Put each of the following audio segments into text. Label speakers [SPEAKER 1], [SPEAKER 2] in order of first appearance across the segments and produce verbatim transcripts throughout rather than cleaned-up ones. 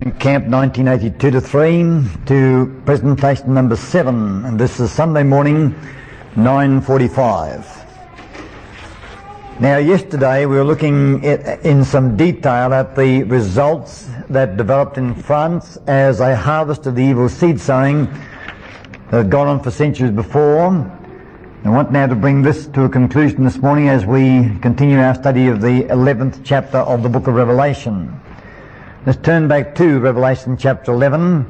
[SPEAKER 1] Camp nineteen eighty-two to three to presentation number seven, and this is Sunday morning, nine forty-five. Now, yesterday we were looking at, in some detail at the results that developed in France as a harvest of the evil seed sowing that had gone on for centuries before. I want now to bring this to a conclusion this morning as we continue our study of the eleventh chapter of the book of Revelation. Let's turn back to Revelation chapter eleven,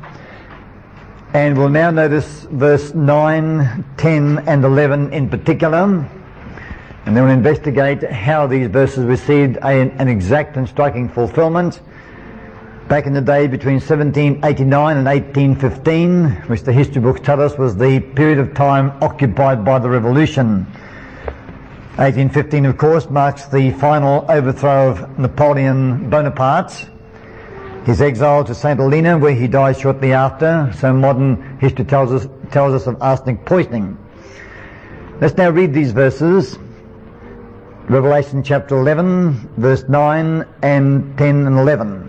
[SPEAKER 1] and we'll now notice verse nine, ten and eleven in particular, and then we'll investigate how these verses received a, an exact and striking fulfillment back in the day between seventeen eighty-nine and eighteen fifteen, which the history books tell us was the period of time occupied by the Revolution. eighteen fifteen, of course, marks the final overthrow of Napoleon Bonaparte, his exile to Saint Helena, where he died shortly after. So modern history tells us tells us of arsenic poisoning. Let's now read these verses. Revelation chapter eleven, verse nine and ten and eleven.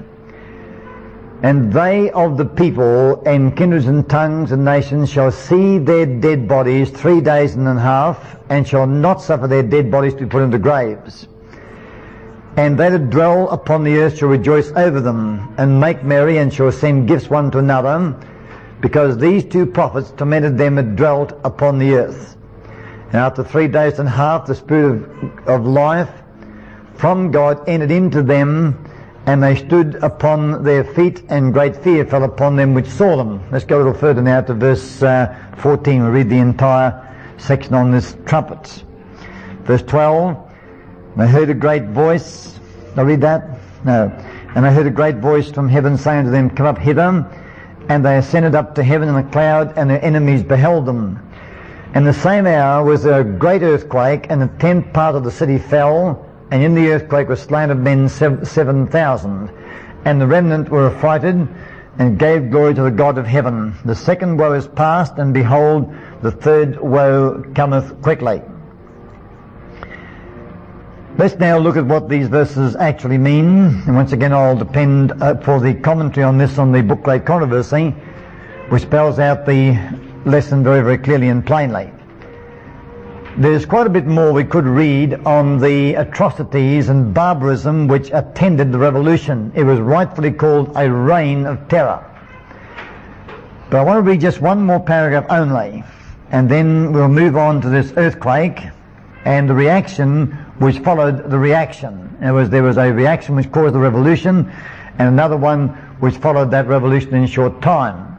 [SPEAKER 1] And they of the people and kindreds and tongues and nations shall see their dead bodies three days and a half, and shall not suffer their dead bodies to be put into graves. And they that dwell upon the earth shall rejoice over them, and make merry, and shall send gifts one to another, because these two prophets tormented them that dwelt upon the earth. And after three days and a half the Spirit of, of life from God entered into them, and they stood upon their feet, and great fear fell upon them which saw them. Let's go a little further now to verse uh, fourteen. We'll read the entire section on this trumpet. Verse twelve. And I heard a great voice. I'll read that? No. And I heard a great voice from heaven saying to them, Come up hither. And they ascended up to heaven in a cloud, and their enemies beheld them. And the same hour was there a great earthquake, and the tenth part of the city fell, and in the earthquake were slain of men seven thousand. And the remnant were affrighted, and gave glory to the God of heaven. The second woe is past, and behold, the third woe cometh quickly. Let's now look at what these verses actually mean, and once again I'll depend uh, for the commentary on this on the book Great Controversy, which spells out the lesson very, very clearly and plainly. There's quite a bit more we could read on the atrocities and barbarism which attended the revolution. It was rightfully called a reign of terror. But I want to read just one more paragraph only, and then we'll move on to this earthquake and the reaction which followed the reaction. There was, there was a reaction which caused the revolution, and another one which followed that revolution in short time.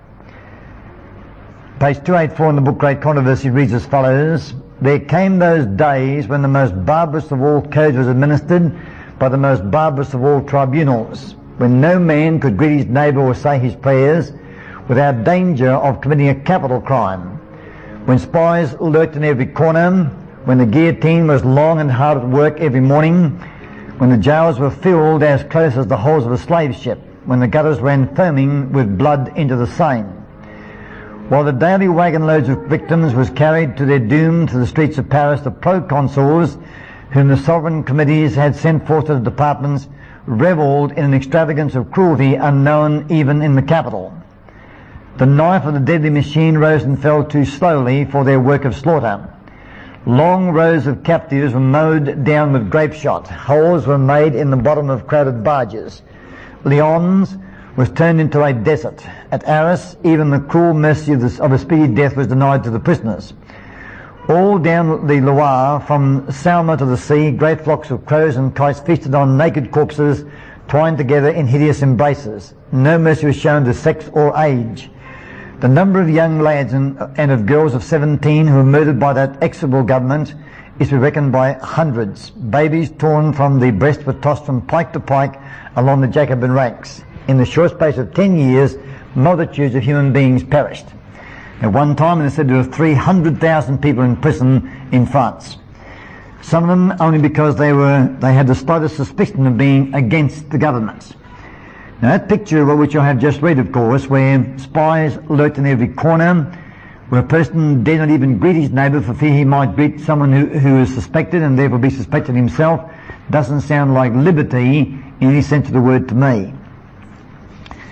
[SPEAKER 1] Page two eighty-four in the book Great Controversy reads as follows: There came those days when the most barbarous of all codes was administered by the most barbarous of all tribunals, when no man could greet his neighbour or say his prayers without danger of committing a capital crime, when spies lurked in every corner, when the guillotine was long and hard at work every morning, when the jails were filled as close as the holds of a slave ship, when the gutters ran foaming with blood into the Seine, while the daily wagon loads of victims was carried to their doom to the streets of Paris, the proconsuls, whom the sovereign committees had sent forth to the departments, revelled in an extravagance of cruelty unknown even in the capital. The knife of the deadly machine rose and fell too slowly for their work of slaughter. Long rows of captives were mowed down with grape shot. Holes were made in the bottom of crowded barges. Lyons was turned into a desert. At Arras, even the cruel mercy of, this, of a speedy death was denied to the prisoners. All down the Loire, from Salma to the sea, great flocks of crows and kites feasted on naked corpses, twined together in hideous embraces. No mercy was shown to sex or age. The number of young lads and, and of girls of seventeen who were murdered by that execrable government is to be reckoned by hundreds. Babies torn from the breast were tossed from pike to pike along the Jacobin ranks. In the short space of ten years, multitudes of human beings perished. At one time, they said there were three hundred thousand people in prison in France. Some of them only because they were they had the slightest suspicion of being against the government. Now that picture, which I have just read, of course, where spies lurked in every corner, where a person dare not even greet his neighbour for fear he might greet someone who, who is suspected and therefore be suspected himself, doesn't sound like liberty in any sense of the word to me.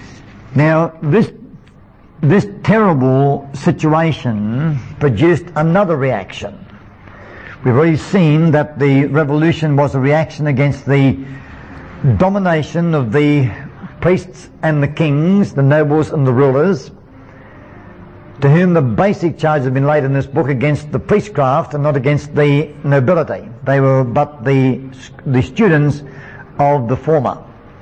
[SPEAKER 1] Now, this this terrible situation produced another reaction. We've already seen that the revolution was a reaction against the domination of the priests and the kings, the nobles and the rulers, to whom the basic charge has been laid in this book against the priestcraft and not against the nobility. They were but the, the students of the former.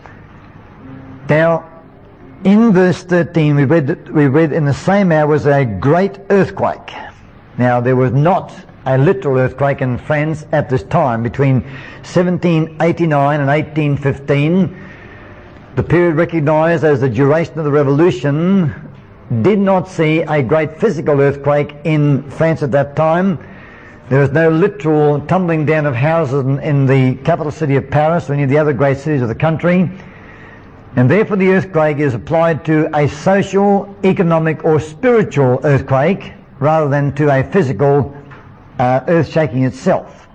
[SPEAKER 1] Now, in verse thirteen, we read, that, we read, in the same hour was a great earthquake. Now, there was not a literal earthquake in France at this time. Between seventeen eighty-nine and eighteen fifteen, the period recognized as the duration of the revolution did not see a great physical earthquake in France at that time. There was no literal tumbling down of houses in, in the capital city of Paris or any of the other great cities of the country. And therefore the earthquake is applied to a social, economic or spiritual earthquake rather than to a physical uh, earth-shaking itself.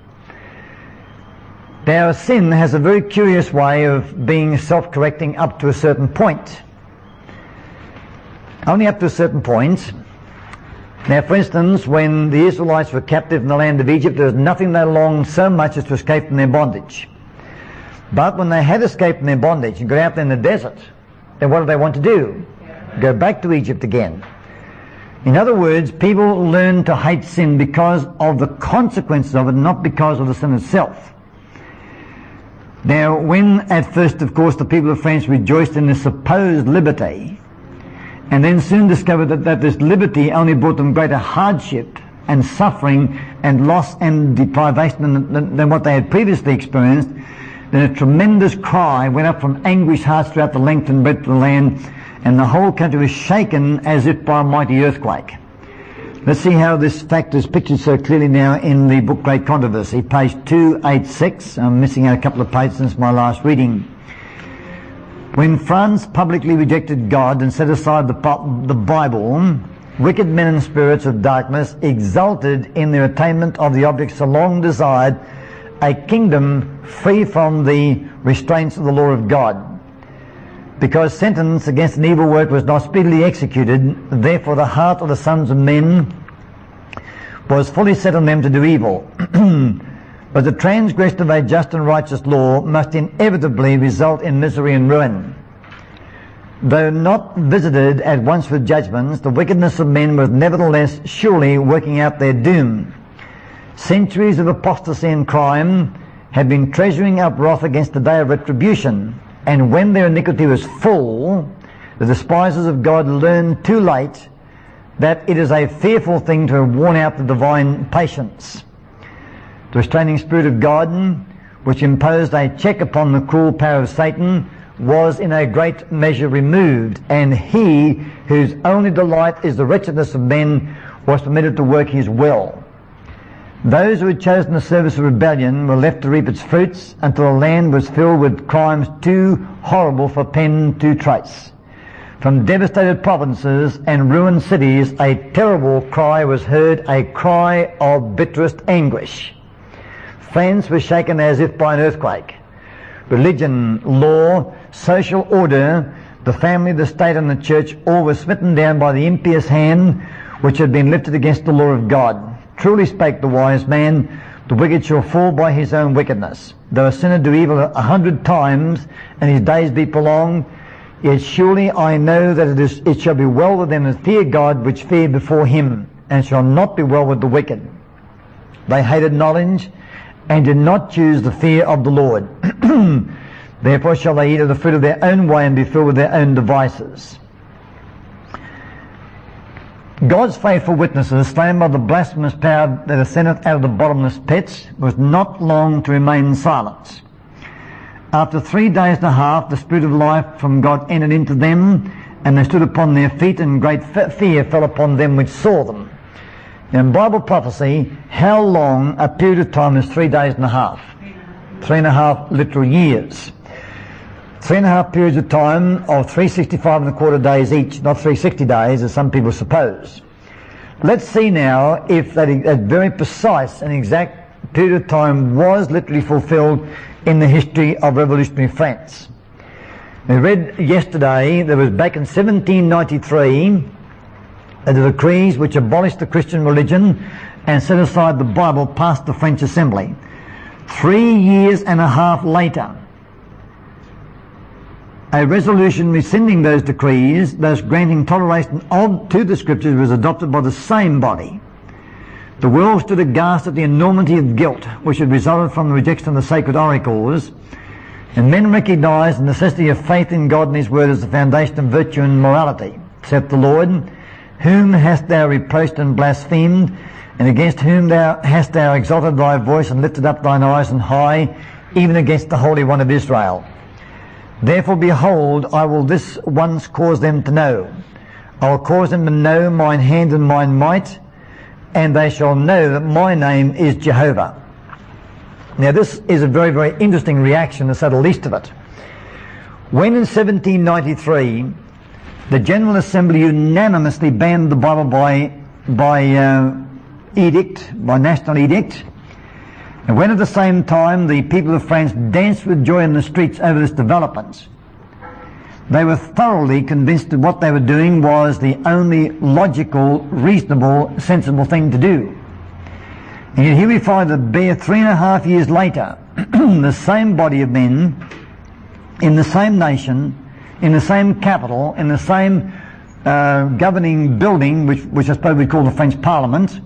[SPEAKER 1] Now, sin has a very curious way of being self-correcting up to a certain point. Only up to a certain point. Now, for instance, when the Israelites were captive in the land of Egypt, there was nothing they longed so much as to escape from their bondage. But when they had escaped from their bondage and got out there in the desert, then what did they want to do? Go back to Egypt again. In other words, people learn to hate sin because of the consequences of it, not because of the sin itself. Now, when at first, of course, the people of France rejoiced in their supposed liberty, and then soon discovered that, that this liberty only brought them greater hardship and suffering and loss and deprivation than, than, than what they had previously experienced, then a tremendous cry went up from anguished hearts throughout the length and breadth of the land, and the whole country was shaken as if by a mighty earthquake. Let's see how this fact is pictured so clearly now in the book Great Controversy, page two eighty-six. I'm missing out a couple of pages since my last reading. When France publicly rejected God and set aside the, the Bible, wicked men and spirits of darkness exulted in their attainment of the object so long desired, a kingdom free from the restraints of the law of God. Because sentence against an evil work was not speedily executed, therefore the heart of the sons of men was fully set on them to do evil. But the transgression of a just and righteous law must inevitably result in misery and ruin. Though not visited at once with judgments, the wickedness of men was nevertheless surely working out their doom. Centuries of apostasy and crime had been treasuring up wrath against the day of retribution, and when their iniquity was full, the despisers of God learned too late that it is a fearful thing to have worn out the divine patience. The restraining spirit of God, which imposed a check upon the cruel power of Satan, was in a great measure removed, and he whose only delight is the wretchedness of men was permitted to work his will. Those who had chosen the service of rebellion were left to reap its fruits until the land was filled with crimes too horrible for pen to trace. From devastated provinces and ruined cities, a terrible cry was heard, a cry of bitterest anguish. France was shaken as if by an earthquake. Religion, law, social order, the family, the state and the church, all were smitten down by the impious hand which had been lifted against the law of God. Truly spake the wise man, the wicked shall fall by his own wickedness. Though a sinner do evil a hundred times, and his days be prolonged, yet surely I know that it, is, it shall be well with them that fear God, which fear before him, and shall not be well with the wicked. They hated knowledge, and did not choose the fear of the Lord. Therefore shall they eat of the fruit of their own way, and be filled with their own devices. God's faithful witnesses, slain by the blasphemous power that ascendeth out of the bottomless pits, was not long to remain in silence. After three days and a half, the Spirit of life from God entered into them, and they stood upon their feet, and great fear fell upon them which saw them. Now, in Bible prophecy, how long a period of time is three days and a half? Three and a half literal years. Three and a half periods of time of three hundred sixty-five and a quarter days each, not three hundred sixty days as some people suppose. Let's see now if that, that very precise and exact period of time was literally fulfilled in the history of revolutionary France. We read yesterday that was back in seventeen ninety-three, the decrees which abolished the Christian religion and set aside the Bible passed the French Assembly. Three years and a half later, a resolution rescinding those decrees, thus granting toleration of, to the Scriptures, was adopted by the same body. The world stood aghast at the enormity of guilt which had resulted from the rejection of the sacred oracles, and men recognised the necessity of faith in God and His Word as the foundation of virtue and morality. Saith the Lord, whom hast thou reproached and blasphemed, and against whom thou hast thou exalted thy voice and lifted up thine eyes on high, even against the Holy One of Israel. Therefore, behold, I will this once cause them to know. I will cause them to know mine hand and mine might, and they shall know that my name is Jehovah. Now this is a very, very interesting reaction, to say the least of it. When in seventeen ninety-three, the General Assembly unanimously banned the Bible by, by uh, edict, by national edict, and when at the same time the people of France danced with joy in the streets over this development, they were thoroughly convinced that what they were doing was the only logical, reasonable, sensible thing to do. And yet here we find that bare three and a half years later, the same body of men, in the same nation, in the same capital, in the same uh, governing building, which, which I suppose we call the French Parliament,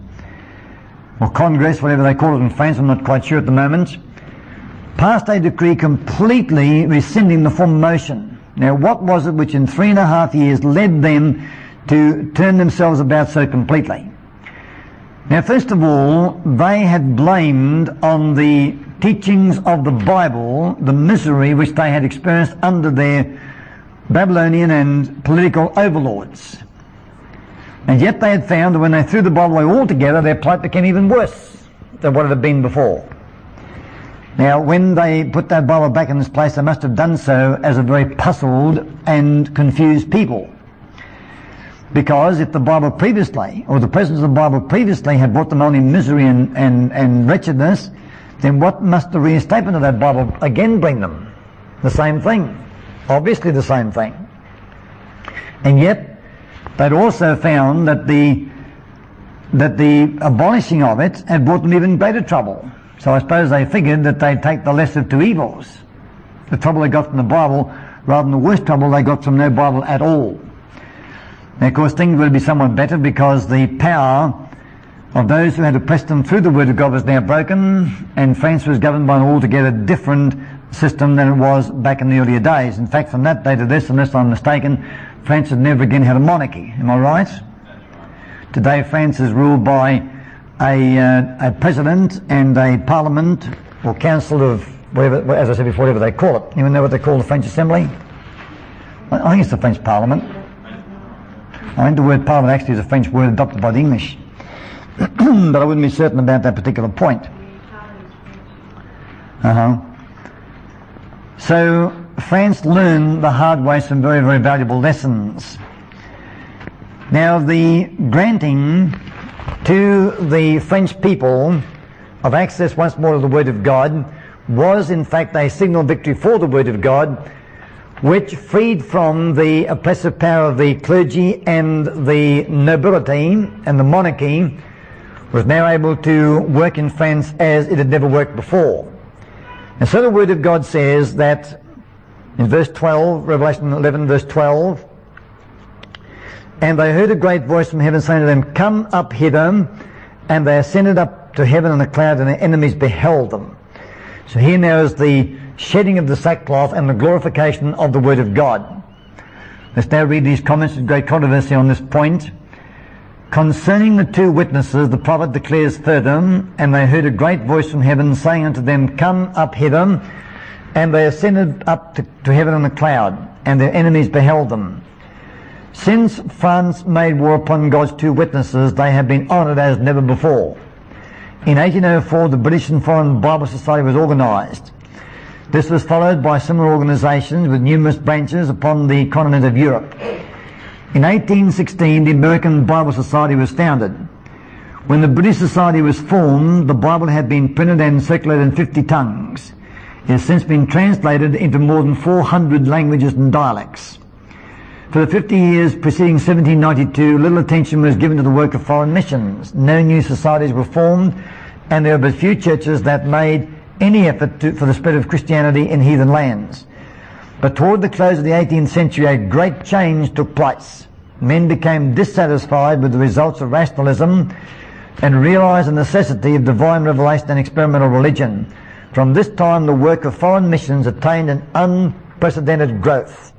[SPEAKER 1] or Congress, whatever they call it in France, I'm not quite sure at the moment, passed a decree completely rescinding the former motion. Now, what was it which in three and a half years led them to turn themselves about so completely? Now, first of all, they had blamed on the teachings of the Bible the misery which they had experienced under their Babylonian and political overlords. And yet they had found that when they threw the Bible away altogether, their plight became even worse than what it had been before. Now, when they put that Bible back in its place, they must have done so as a very puzzled and confused people. Because if the Bible previously, or the presence of the Bible previously, had brought them only misery and, and, and wretchedness, then what must the reinstatement of that Bible again bring them? The same thing. Obviously the same thing. And yet, they'd also found that the, that the abolishing of it had brought them even greater trouble. So I suppose they figured that they'd take the lesser of two evils. The trouble they got from the Bible, rather than the worst trouble they got from no Bible at all. Now, of course, things would be somewhat better because the power of those who had oppressed them through the Word of God was now broken, and France was governed by an altogether different system than it was back in the earlier days. In fact, from that day to this, unless I'm mistaken, France had never again had a monarchy. Am I right? Today, France is ruled by a, uh, a president and a parliament or council of whatever, as I said before, whatever they call it. Anyone know what they call the French Assembly? I think it's the French Parliament. I think the word parliament actually is a French word adopted by the English. But I wouldn't be certain about that particular point. Uh-huh. So France learned the hard way some very, very valuable lessons. Now, the granting to the French people of access once more to the Word of God was in fact a signal victory for the Word of God, which freed from the oppressive power of the clergy and the nobility and the monarchy, was now able to work in France as it had never worked before. And so the Word of God says that in verse twelve, Revelation eleven verse twelve, and they heard a great voice from heaven saying to them, come up hither, and they ascended up to heaven in a cloud, and their enemies beheld them. So here now is the shedding of the sackcloth and the glorification of the Word of God. Let's now read these comments. There's great controversy on this point. Concerning the two witnesses, the prophet declares further, and they heard a great voice from heaven saying unto them, come up hither, and they ascended up to, to heaven in a cloud, and their enemies beheld them. Since France made war upon God's two witnesses, they have been honoured as never before. In eighteen oh four, the British and Foreign Bible Society was organised. This was followed by similar organisations with numerous branches upon the continent of Europe. In eighteen sixteen, the American Bible Society was founded. When the British Society was formed, the Bible had been printed and circulated in fifty tongues. It has since been translated into more than four hundred languages and dialects. For the fifty years preceding seventeen ninety-two, little attention was given to the work of foreign missions. No new societies were formed, and there were but few churches that made any effort to, for the spread of Christianity in heathen lands. But toward the close of the eighteenth century, a great change took place. Men became dissatisfied with the results of rationalism and realized the necessity of divine revelation and experimental religion. From this time, the work of foreign missions attained an unprecedented growth.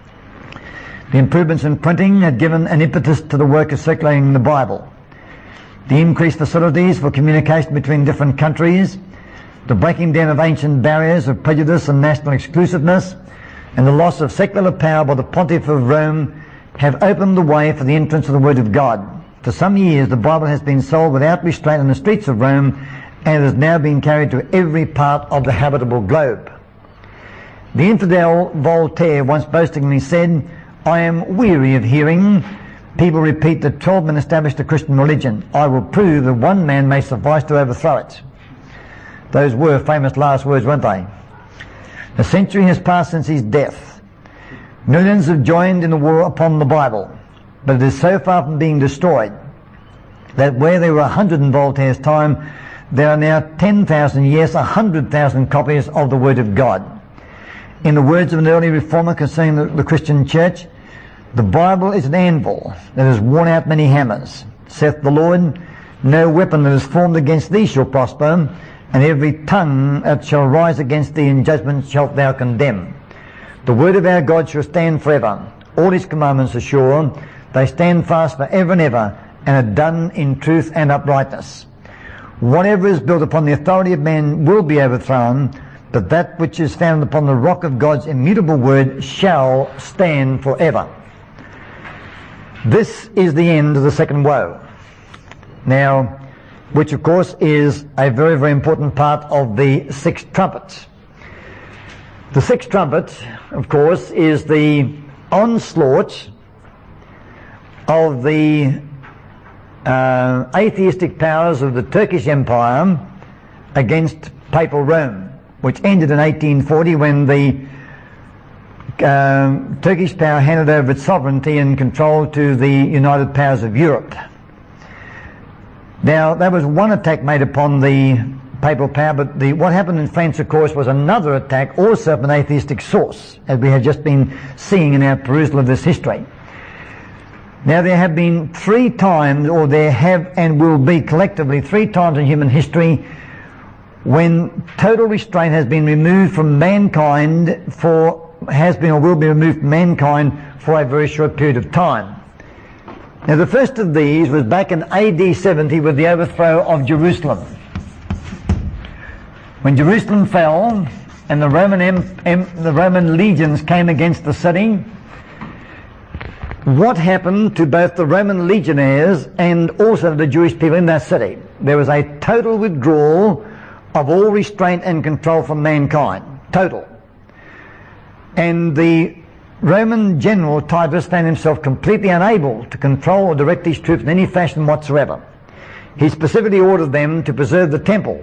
[SPEAKER 1] The improvements in printing had given an impetus to the work of circulating the Bible. The increased facilities for communication between different countries, the breaking down of ancient barriers of prejudice and national exclusiveness, and the loss of secular power by the Pontiff of Rome have opened the way for the entrance of the Word of God. For some years, the Bible has been sold without restraint on the streets of Rome, and it has now been carried to every part of the habitable globe. The infidel Voltaire once boastingly said, "I am weary of hearing people repeat that twelve men established a Christian religion. I will prove that one man may suffice to overthrow it." Those were famous last words, weren't they? A century has passed since his death. Millions have joined in the war upon the Bible, but it is so far from being destroyed that where there were a hundred in Voltaire's time, there are now ten thousand, yes, a hundred thousand copies of the Word of God. In the words of an early reformer concerning the, the Christian church, "The Bible is an anvil that has worn out many hammers. Saith the Lord, no weapon that is formed against thee shall prosper, and every tongue that shall rise against thee in judgment shalt thou condemn. The word of our God shall stand forever. All his commandments are sure. They stand fast for ever and ever, and are done in truth and uprightness. Whatever is built upon the authority of man will be overthrown, but that which is founded upon the rock of God's immutable word shall stand forever." This is the end of the second woe. Now, which of course is a very, very important part of the sixth trumpet. The sixth trumpet, of course, is the onslaught of the uh, atheistic powers of the Turkish Empire against Papal Rome, which ended in eighteen forty when the uh, Turkish power handed over its sovereignty and control to the United Powers of Europe. Now, that was one attack made upon the papal power, but the, what happened in France, of course, was another attack, also from an atheistic source, as we have just been seeing in our perusal of this history. Now, there have been three times, or there have and will be collectively three times in human history when total restraint has been removed from mankind for, has been or will be removed from mankind for a very short period of time. Now, the first of these was back in A D seventy with the overthrow of Jerusalem. When Jerusalem fell and the Roman, em, em, the Roman legions came against the city, what happened to both the Roman legionnaires and also the Jewish people in that city? There was a total withdrawal of all restraint and control from mankind. Total. And the Roman general Titus found himself completely unable to control or direct his troops in any fashion whatsoever. He specifically ordered them to preserve the temple.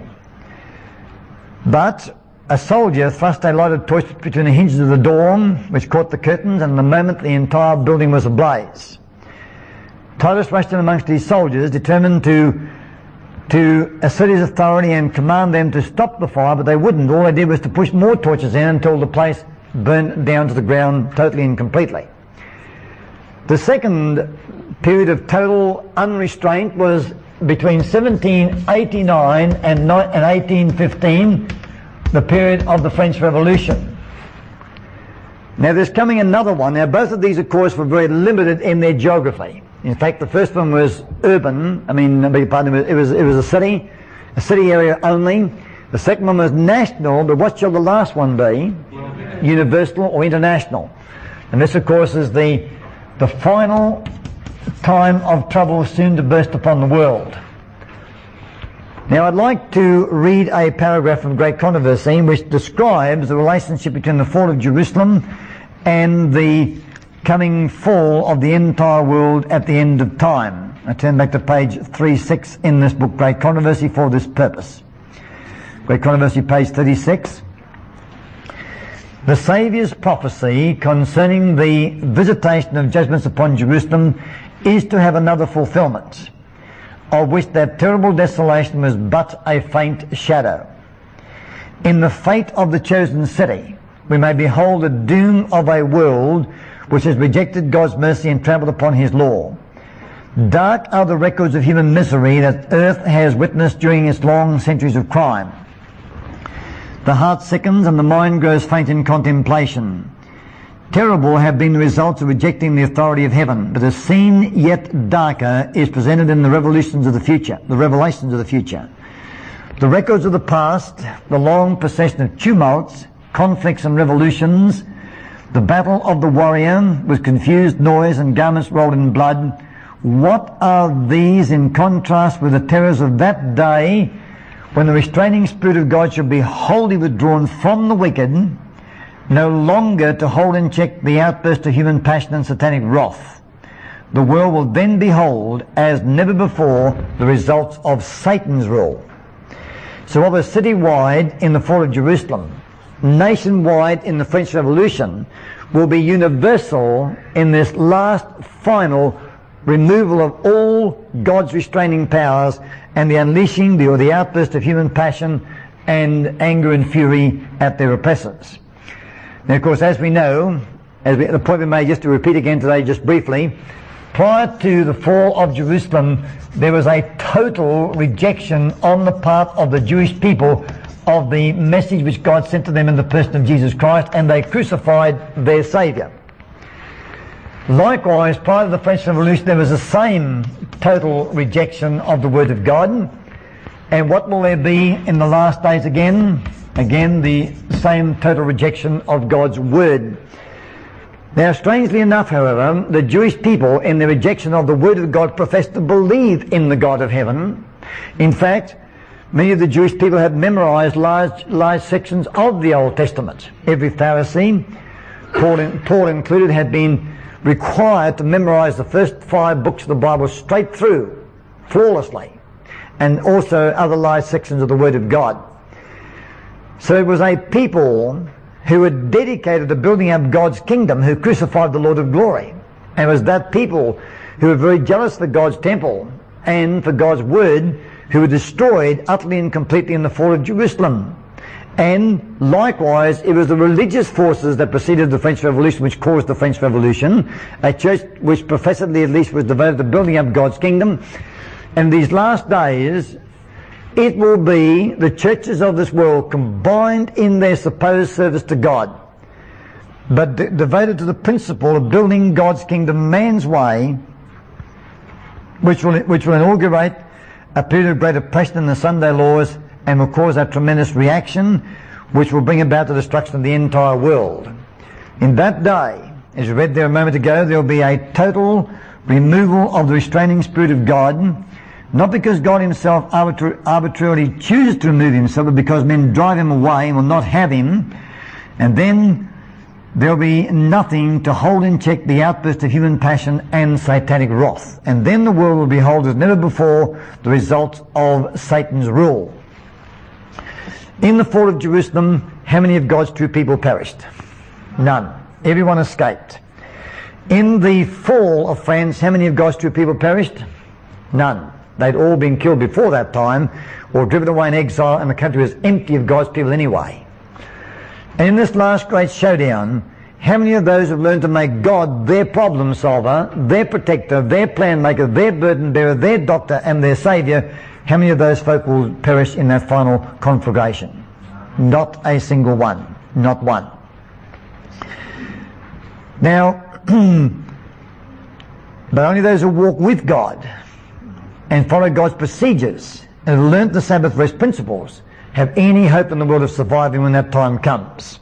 [SPEAKER 1] But a soldier thrust a lighted torch between the hinges of the door, which caught the curtains, and in a moment the entire building was ablaze. Titus rushed in amongst his soldiers, determined to to assert his authority and command them to stop the fire, but they wouldn't. All they did was to push more torches in until the place burned down to the ground totally and completely. The second period of total unrestraint was between seventeen eighty-nine and eighteen fifteen, the period of the French Revolution. Now there's coming another one. Now both of these, of course, were very limited in their geography. In fact, the first one was urban. I mean, I beg your pardon, it was, it was a city, a city area only. The second one was national, but what shall the last one be? Universal or international. And this, of course, is the the final time of trouble soon to burst upon the world. Now, I'd like to read a paragraph from Great Controversy which describes the relationship between the fall of Jerusalem and the coming fall of the entire world at the end of time. I turn back to page thirty-six in this book, Great Controversy, for this purpose. Great Controversy, page thirty-six. The Saviour's prophecy concerning the visitation of judgments upon Jerusalem is to have another fulfillment, of which that terrible desolation was but a faint shadow. In the fate of the chosen city, we may behold the doom of a world which has rejected God's mercy and trampled upon his law. Dark are the records of human misery that earth has witnessed during its long centuries of crime. The heart sickens and the mind grows faint in contemplation. Terrible have been the results of rejecting the authority of heaven, but a scene yet darker is presented in the revolutions of the future, the revelations of the future. The records of the past, the long procession of tumults, conflicts and revolutions, the battle of the warrior with confused noise and garments rolled in blood, what are these in contrast with the terrors of that day when the restraining Spirit of God shall be wholly withdrawn from the wicked, no longer to hold in check the outburst of human passion and satanic wrath? The world will then behold, as never before, the results of Satan's rule. So what was citywide in the fall of Jerusalem, nationwide in the French Revolution, will be universal in this last final removal of all God's restraining powers and the unleashing the, or the outburst of human passion and anger and fury at their oppressors. Now, of course, as we know, as we, the point we made, just to repeat again today just briefly, prior to the fall of Jerusalem, there was a total rejection on the part of the Jewish people of the message which God sent to them in the person of Jesus Christ, and they crucified their Saviour. Likewise, prior to the French Revolution, there was the same total rejection of the Word of God. And what will there be in the last days again? Again, the same total rejection of God's Word. Now, strangely enough, however, the Jewish people, in their rejection of the Word of God, professed to believe in the God of heaven. In fact, many of the Jewish people had memorized large, large sections of the Old Testament. Every Pharisee, Paul, in, Paul included, had been required to memorize the first five books of the Bible straight through, flawlessly, and also other large sections of the Word of God. So it was a people who were dedicated to building up God's kingdom who crucified the Lord of glory. And it was that people who were very jealous for God's temple and for God's Word who were destroyed utterly and completely in the fall of Jerusalem. And likewise, it was the religious forces that preceded the French Revolution which caused the French Revolution, a church which professedly at least was devoted to building up God's kingdom. And these last days, it will be the churches of this world combined in their supposed service to God, but de- devoted to the principle of building God's kingdom man's way, which will, which will inaugurate a period of great oppression in the Sunday laws and will cause a tremendous reaction which will bring about the destruction of the entire world. In that day, as we read there a moment ago, there will be a total removal of the restraining Spirit of God, not because God himself arbitra- arbitrarily chooses to remove himself, but because men drive him away and will not have him. And then there will be nothing to hold in check the outburst of human passion and satanic wrath. And then the world will behold as never before the results of Satan's rule. In the fall of Jerusalem, how many of God's true people perished? None. Everyone escaped. In the fall of France, how many of God's true people perished? None. They'd all been killed before that time or driven away in exile, and the country was empty of God's people anyway. And in this last great showdown, how many of those have learned to make God their problem solver, their protector, their plan maker, their burden bearer, their doctor and their saviour, how many of those folk will perish in that final conflagration? Not a single one. Not one. Now, but only those who walk with God and follow God's procedures and have learnt the Sabbath rest principles have any hope in the world of surviving when that time comes.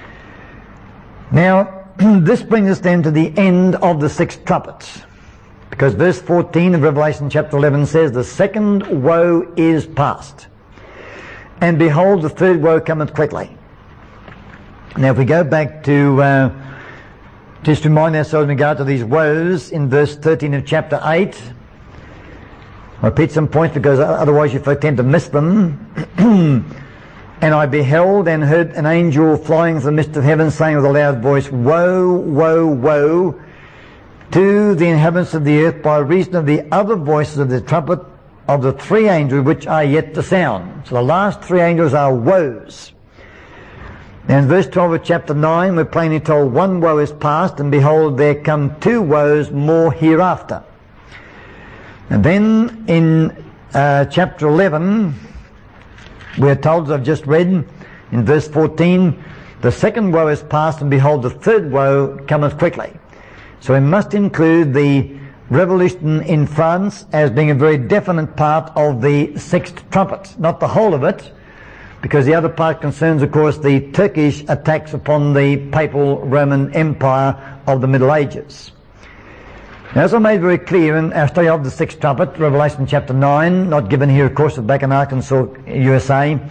[SPEAKER 1] Now, this brings us then to the end of the six trumpets. Because verse fourteen of Revelation chapter eleven says, the second woe is past. And behold, the third woe cometh quickly. Now if we go back to, uh, just remind ourselves in regard to these woes in verse thirteen of chapter eight. I'll repeat some points because otherwise you tend to miss them. And I beheld and heard an angel flying through the midst of heaven, saying with a loud voice, Woe, woe, woe to the inhabitants of the earth, by reason of the other voices of the trumpet of the three angels which are yet to sound. So the last three angels are woes. And in verse twelve of chapter nine, we're plainly told, one woe is past, and behold, there come two woes more hereafter. And then in uh, chapter eleven, we are told, as I've just read, in verse fourteen, the second woe is past, and behold, the third woe cometh quickly. So we must include the revolution in France as being a very definite part of the sixth trumpet. Not the whole of it, because the other part concerns, of course, the Turkish attacks upon the papal Roman Empire of the Middle Ages. Now, as I made very clear in our study of the sixth trumpet, Revelation chapter nine, not given here, of course, but back in Arkansas, U S A,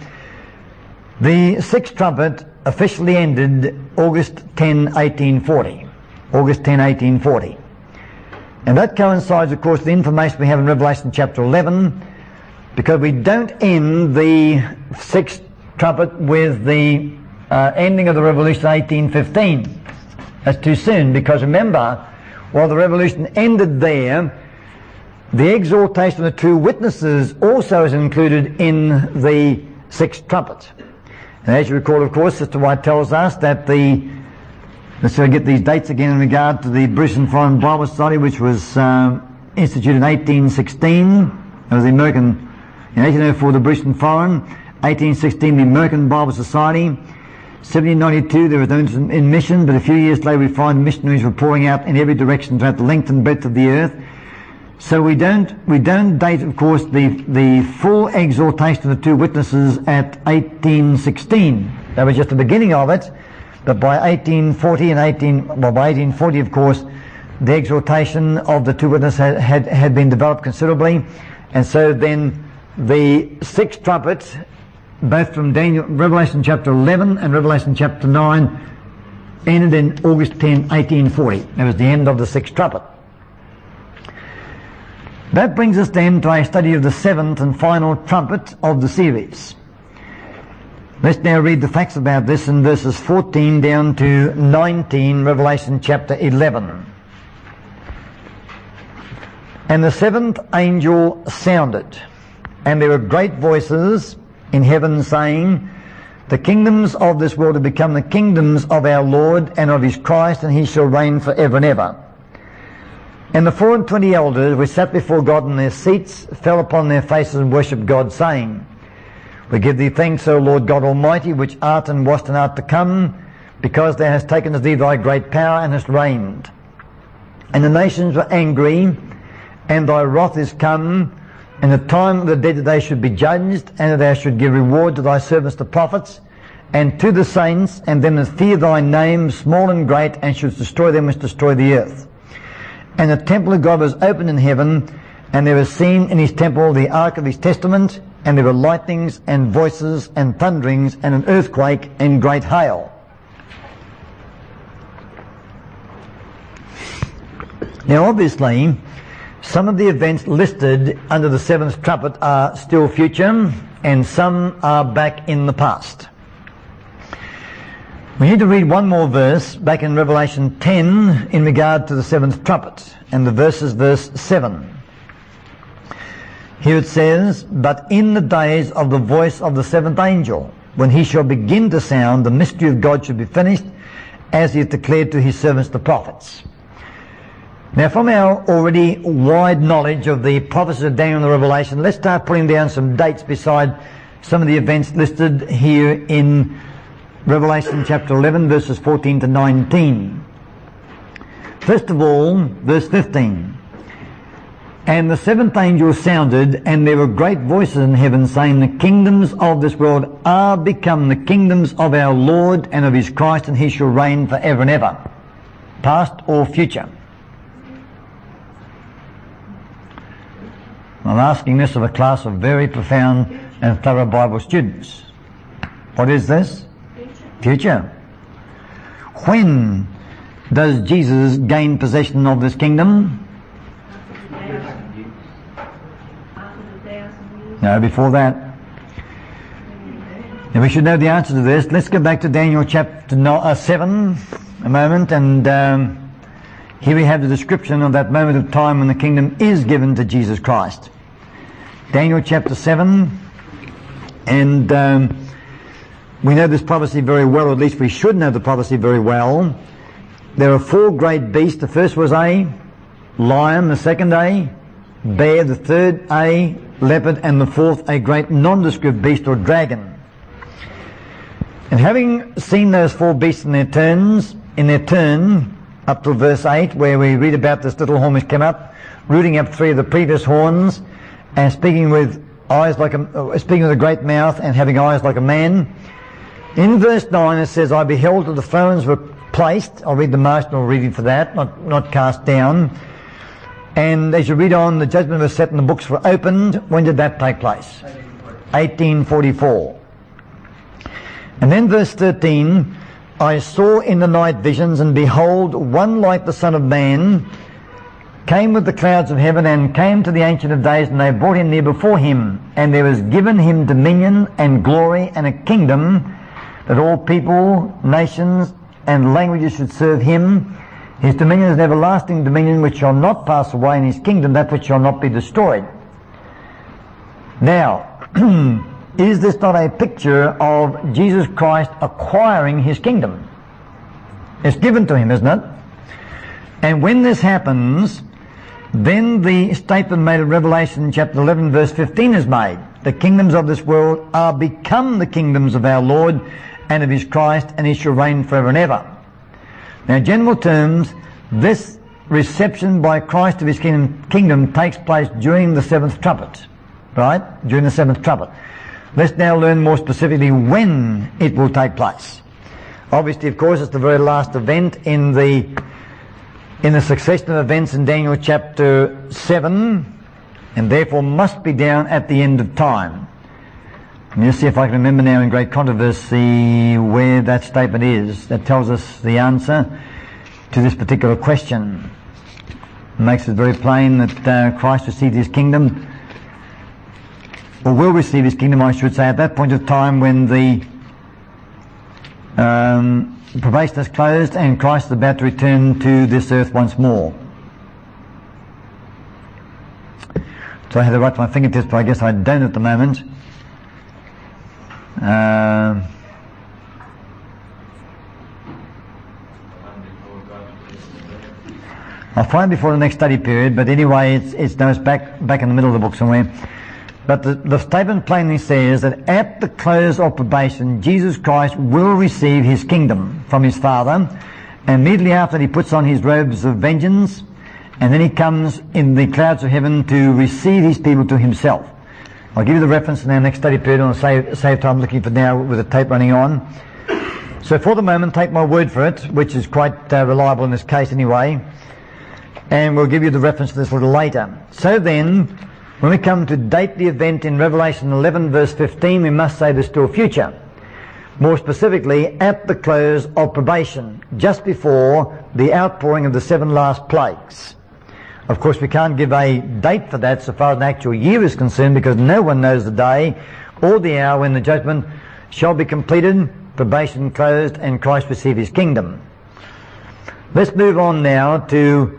[SPEAKER 1] the sixth trumpet officially ended August tenth, eighteen forty. August tenth, eighteen forty. And that coincides, of course, with the information we have in Revelation chapter eleven, because we don't end the sixth trumpet with the uh, ending of the revolution eighteen fifteen. That's too soon, because remember, while the revolution ended there, the exaltation of the two witnesses also is included in the sixth trumpet. And as you recall, of course, Sister White tells us that the, let's see, get these dates again in regard to the British and Foreign Bible Society, which was uh, instituted in eighteen sixteen. It was the American, in eighteen oh four the British and Foreign, eighteen sixteen the American Bible Society, seventeen ninety-two there was no in mission, but a few years later we find missionaries were pouring out in every direction throughout the length and breadth of the earth. So we don't we don't date, of course, the the full exaltation of the two witnesses at eighteen sixteen. That was just the beginning of it, but by eighteen forty and eighteen well by eighteen forty, of course, the exaltation of the two witnesses had had, had been developed considerably, and so then the sixth trumpet, both from Daniel, Revelation chapter eleven and Revelation chapter nine, ended in August tenth, eighteen forty. That was the end of the sixth trumpet. That brings us then to a study of the seventh and final trumpet of the series. Let's now read the facts about this in verses fourteen down to nineteen, Revelation chapter eleven. And the seventh angel sounded, and there were great voices in heaven saying, The kingdoms of this world have become the kingdoms of our Lord and of his Christ, and he shall reign for ever and ever. And the four and twenty elders which sat before God in their seats fell upon their faces and worshipped God, saying, We give thee thanks, O Lord God Almighty, which art and wast and art to come, because thou hast taken to thee thy great power and hast reigned. And the nations were angry, and thy wrath is come, and the time of the dead that they should be judged, and that thou should give reward to thy servants the prophets, and to the saints, and them that fear thy name, small and great, and shouldst destroy them which destroy the earth. And the temple of God was opened in heaven, and there was seen in his temple the ark of his testament, and there were lightnings and voices and thunderings and an earthquake and great hail. Now obviously, some of the events listed under the seventh trumpet are still future, and some are back in the past. We need to read one more verse back in Revelation ten in regard to the seventh trumpet, and the verse is verse seven. Here it says, But in the days of the voice of the seventh angel, when he shall begin to sound, the mystery of God shall be finished, as he hath declared to his servants the prophets. Now, from our already wide knowledge of the prophecies of Daniel and the Revelation, let's start putting down some dates beside some of the events listed here in Revelation chapter eleven, verses fourteen to nineteen. First of all, verse fifteen. And the seventh angel sounded, and there were great voices in heaven saying, The kingdoms of this world are become the kingdoms of our Lord and of his Christ, and he shall reign for ever and ever. Past or future? I'm asking this of a class of very profound and thorough Bible students. What is this? Future. When does Jesus gain possession of this kingdom? No, before that. And we should know the answer to this. Let's go back to Daniel chapter seven a moment, and um, here we have the description of that moment of time when the kingdom is given to Jesus Christ. Daniel chapter seven, and um, we know this prophecy very well, or at least we should know the prophecy very well. There are four great beasts. The first was a lion, the second a bear, the third a leopard, and the fourth a great nondescript beast or dragon. And having seen those four beasts in their turns, in their turn, up to verse eight, where we read about this little horn which came up, rooting up three of the previous horns, and speaking with eyes like a, uh, speaking with a great mouth, and having eyes like a man. In verse nine it says, I beheld till the thrones were placed. I'll read the marginal reading for that, not, not cast down. And as you read on, the judgment was set and the books were opened. When did that take place? eighteen forty-four. And then verse thirteen, I saw in the night visions, and behold, one like the Son of Man came with the clouds of heaven, and came to the Ancient of Days, and they brought him near before him. And there was given him dominion and glory and a kingdom, that all people, nations, and languages should serve him. His dominion is an everlasting dominion which shall not pass away, and his kingdom that which shall not be destroyed. Now, is this not a picture of Jesus Christ acquiring his kingdom? It's given to him, isn't it? And when this happens, then the statement made in Revelation chapter eleven verse fifteen is made. The kingdoms of this world are become the kingdoms of our Lord and of his Christ, and he shall reign forever and ever. Now, in general terms, this reception by Christ of his kingdom, kingdom takes place during the seventh trumpet. Right? During the seventh trumpet. Let's now learn more specifically when it will take place. Obviously, of course, it's the very last event in the in the succession of events in Daniel chapter seven, and therefore must be down at the end of time. Let me just see if I can remember now in Great Controversy where that statement is. That tells us the answer to this particular question. It makes it very plain that uh, Christ received his kingdom, or will receive his kingdom, I should say, at that point of time when the um, probation is closed and Christ is about to return to this earth once more. So I had to write to my fingertips, but I guess I don't at the moment. Uh, I'll find before the next study period, but anyway, it's, it's, no, it's back, back in the middle of the book somewhere. But the, the statement plainly says that at the close of probation, Jesus Christ will receive his kingdom from his Father, and immediately after that he puts on his robes of vengeance, and then he comes in the clouds of heaven to receive his people to himself. I'll give you the reference in our next study period, and I'll save, save time looking for now with the tape running on. So for the moment, take my word for it, which is quite uh, reliable in this case anyway, and we'll give you the reference to this a little later. So then, when we come to date the event in Revelation eleven verse fifteen, we must say the still future. More specifically, at the close of probation, just before the outpouring of the seven last plagues. Of course, we can't give a date for that so far as an actual year is concerned, because no one knows the day or the hour when the judgment shall be completed, probation closed, and Christ receive his kingdom. Let's move on now to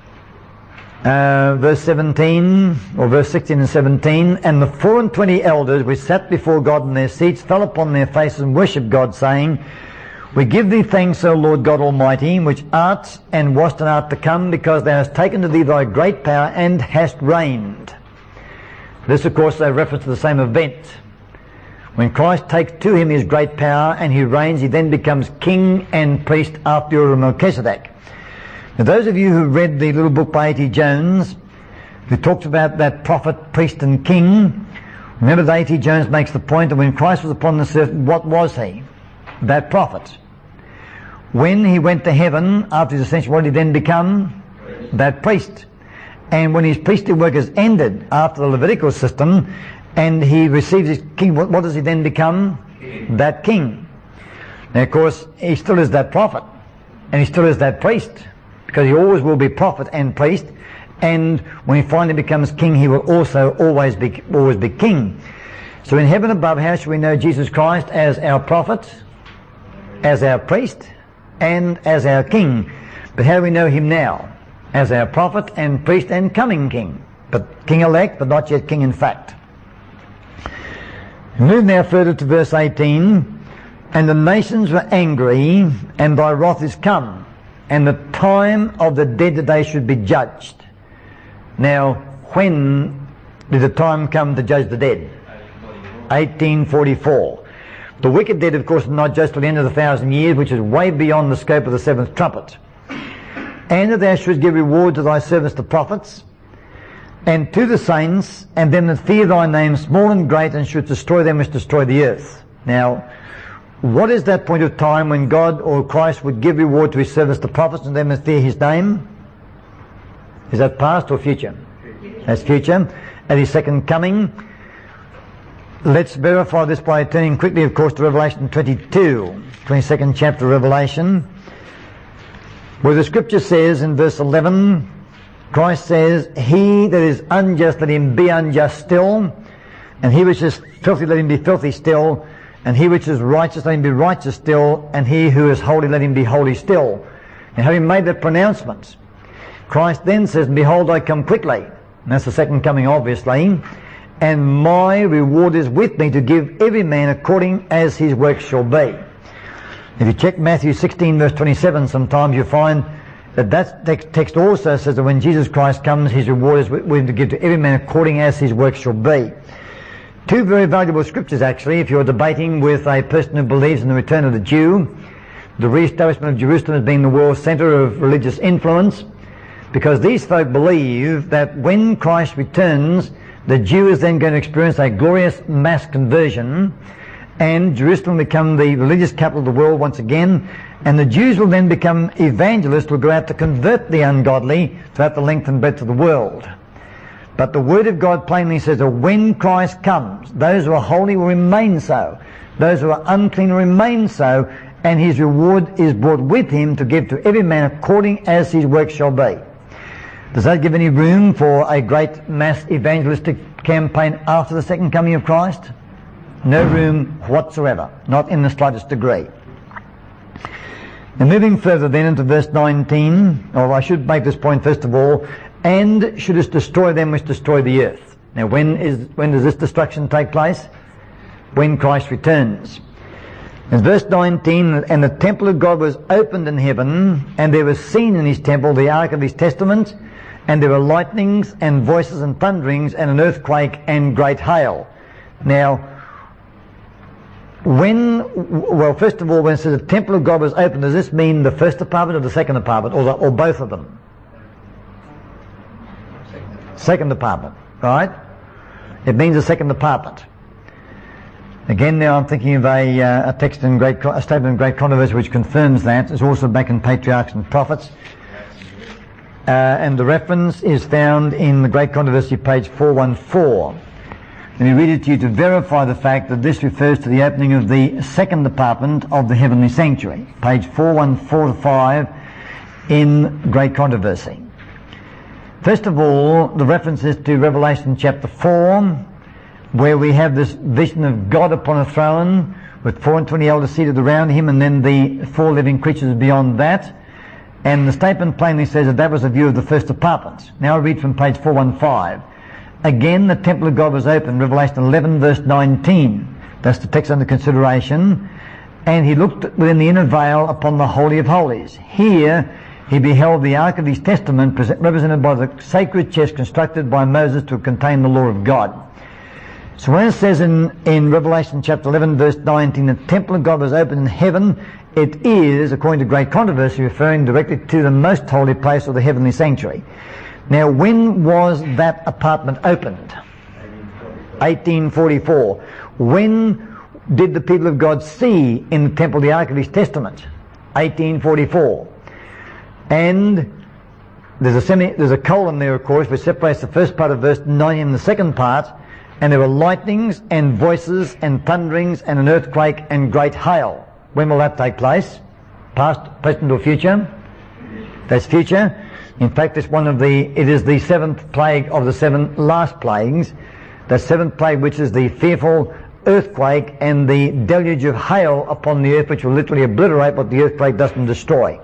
[SPEAKER 1] Uh, verse seventeen, or verse sixteen and seventeen. And the four and twenty elders which sat before God in their seats fell upon their faces and worshipped God, saying, We give thee thanks, O Lord God Almighty, which art and wast and art to come, because thou hast taken to thee thy great power and hast reigned. This, of course, is a reference to the same event. When Christ takes to him his great power and he reigns, he then becomes king and priest after the order of Melchizedek. Now, those of you who read the little book by A T Jones, who talks about that prophet, priest and king, remember that A T Jones makes the point that when Christ was upon this earth, what was he? That prophet. When he went to heaven, after his ascension, what did he then become? That priest. And when his priestly work is ended, after the Levitical system, and he receives his king, what, what does he then become? King. That king. Now, of course, he still is that prophet, and he still is that priest, because he always will be prophet and priest, and when he finally becomes king, he will also always be always be king. So in heaven above, how should we know Jesus Christ? As our prophet, as our priest, and as our king. But how do we know him now? As our prophet and priest and coming king. But king-elect, but not yet king in fact. Move now further to verse eighteen. And the nations were angry, and thy wrath is come, and the time of the dead that they should be judged. Now, when did the time come to judge the dead? eighteen forty-four. The wicked dead, of course, are not just to the end of the thousand years, which is way beyond the scope of the seventh trumpet. And that thou shouldst give reward to thy servants the prophets, and to the saints, and them that fear thy name, small and great, and should destroy them which destroy the earth. Now, what is that point of time when God or Christ would give reward to his servants the prophets and them that fear his name? Is that past or future? That's future. At his second coming. Let's verify this by turning quickly, of course, to Revelation twenty-two, twenty-second chapter of Revelation, where the scripture says in verse eleven, Christ says, he that is unjust, let him be unjust still, and he which is filthy, let him be filthy still, and he which is righteous, let him be righteous still, and he who is holy, let him be holy still. And having made that pronouncement, Christ then says, behold, I come quickly. And that's the second coming, obviously. And my reward is with me to give every man according as his work shall be. If you check Matthew sixteen verse twenty-seven, sometimes you find that that text also says that when Jesus Christ comes, his reward is with him to give to every man according as his work shall be. Two very valuable scriptures, actually, if you're debating with a person who believes in the return of the Jew, the re-establishment of Jerusalem as being the world centre of religious influence, because these folk believe that when Christ returns, the Jew is then going to experience a glorious mass conversion, and Jerusalem will become the religious capital of the world once again, and the Jews will then become evangelists who will go out to convert the ungodly throughout the length and breadth of the world. But the Word of God plainly says that when Christ comes, those who are holy will remain so, those who are unclean will remain so, and his reward is brought with him to give to every man according as his work shall be. Does that give any room for a great mass evangelistic campaign after the second coming of Christ? No room whatsoever, not in the slightest degree. Now moving further then into verse nineteen, or I should make this point first of all, and shouldest destroy them which destroy the earth. Now when is when does this destruction take place? When Christ returns. In verse nineteen, and the temple of God was opened in heaven, and there was seen in his temple the ark of his testament, and there were lightnings and voices and thunderings and an earthquake and great hail. Now, when, well, first of all, when it says the temple of God was opened, does this mean the first apartment or the second apartment, or, the, or both of them? Second apartment, right? It means the second apartment. Again, now I'm thinking of a, uh, a text in great, a statement in Great Controversy which confirms that. It's also back in Patriarchs and Prophets. Uh, and the reference is found in the Great Controversy, page four fourteen. Let me read it to you to verify the fact that this refers to the opening of the second apartment of the heavenly sanctuary. Page four forty-five in Great Controversy. First of all, the reference is to Revelation chapter four, where we have this vision of God upon a throne with four and twenty elders seated around him, and then the four living creatures beyond that. And the statement plainly says that that was a view of the first apartment. Now I read from page four fifteen. Again, the temple of God was opened, Revelation eleven verse nineteen. That's the text under consideration. And he looked within the inner veil upon the Holy of Holies. Here he beheld the ark of his testament, represented by the sacred chest constructed by Moses to contain the law of God. So when it says in, in Revelation chapter eleven verse nineteen, the temple of God was opened in heaven, it is, according to Great Controversy, referring directly to the most holy place of the heavenly sanctuary. Now, when was that apartment opened? eighteen forty-four. When did the people of God see in the temple the ark of his testament? eighteen forty-four. And there's a semi, there's a colon there, of course, which separates the first part of verse nineteen and the second part. And there were lightnings and voices and thunderings and an earthquake and great hail. When will that take place? Past, present, or future? That's future. In fact, it's one of the, it is the seventh plague of the seven last plagues. the seventh plague, which is the fearful earthquake and the deluge of hail upon the earth, which will literally obliterate what the earthquake doesn't destroy.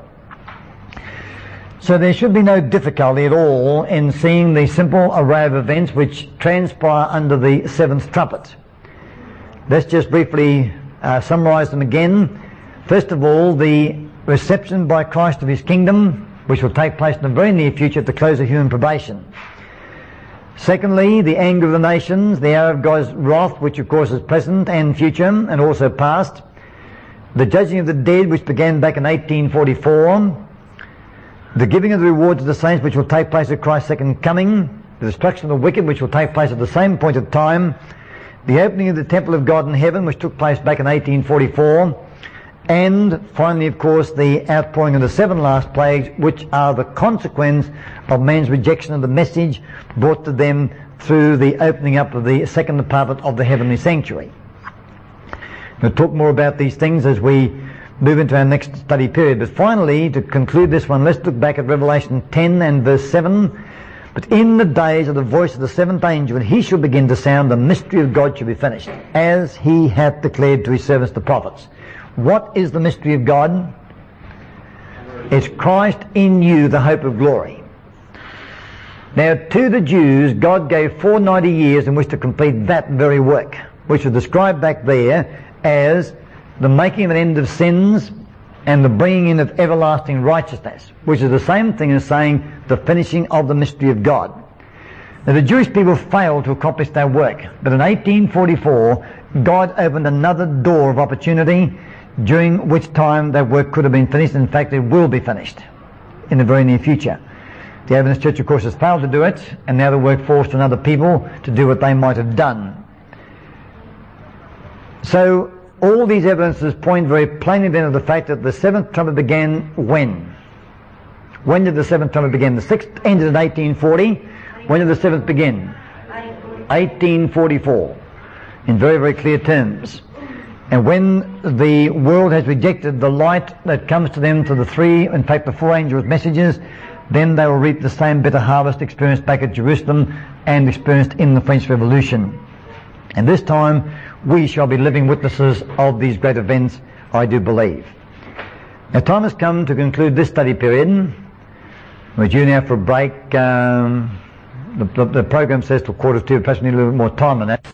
[SPEAKER 1] So there should be no difficulty at all in seeing the simple array of events which transpire under the seventh trumpet. Let's just briefly uh, summarize them again. First of all, the reception by Christ of his kingdom, which will take place in the very near future at the close of human probation. Secondly, the anger of the nations, the hour of God's wrath, which of course is present and future and also past. The judging of the dead, which began back in eighteen forty-four. The giving of the rewards of the saints, which will take place at Christ's second coming. The destruction of the wicked, which will take place at the same point of time. The opening of the temple of God in heaven, which took place back in eighteen forty-four. And finally, of course, the outpouring of the seven last plagues, which are the consequence of man's rejection of the message brought to them through the opening up of the second department of the heavenly sanctuary. We'll talk more about these things as we move into our next study period. But finally, to conclude this one, let's look back at Revelation ten and verse seven. But in the days of the voice of the seventh angel, when he shall begin to sound, the mystery of God shall be finished, as he hath declared to his servants the prophets. What is the mystery of God? It's Christ in you, the hope of glory. Now, to the Jews, God gave four hundred ninety years in which to complete that very work, which was described back there as the making of an end of sins and the bringing in of everlasting righteousness, which is the same thing as saying the finishing of the mystery of God. Now, the Jewish people failed to accomplish their work, but in eighteen forty-four, God opened another door of opportunity, during which time that work could have been finished. In fact, it will be finished in the very near future. The Adventist Church, of course, has failed to do it, and now the work falls to other people to do what they might have done. So, all these evidences point very plainly then to the fact that the seventh trumpet began when? When did the seventh trumpet begin? The sixth ended in eighteen forty. When did the seventh begin? eighteen forty-four. In very, very clear terms. And when the world has rejected the light that comes to them through the three, in fact the four angels' messages, then they will reap the same bitter harvest experienced back at Jerusalem and experienced in the French Revolution. And this time we shall be living witnesses of these great events, I do believe. Now, time has come to conclude this study period. We're due now for a break. Um, the, the, the program says till quarter to two, perhaps we need a little bit more time on that.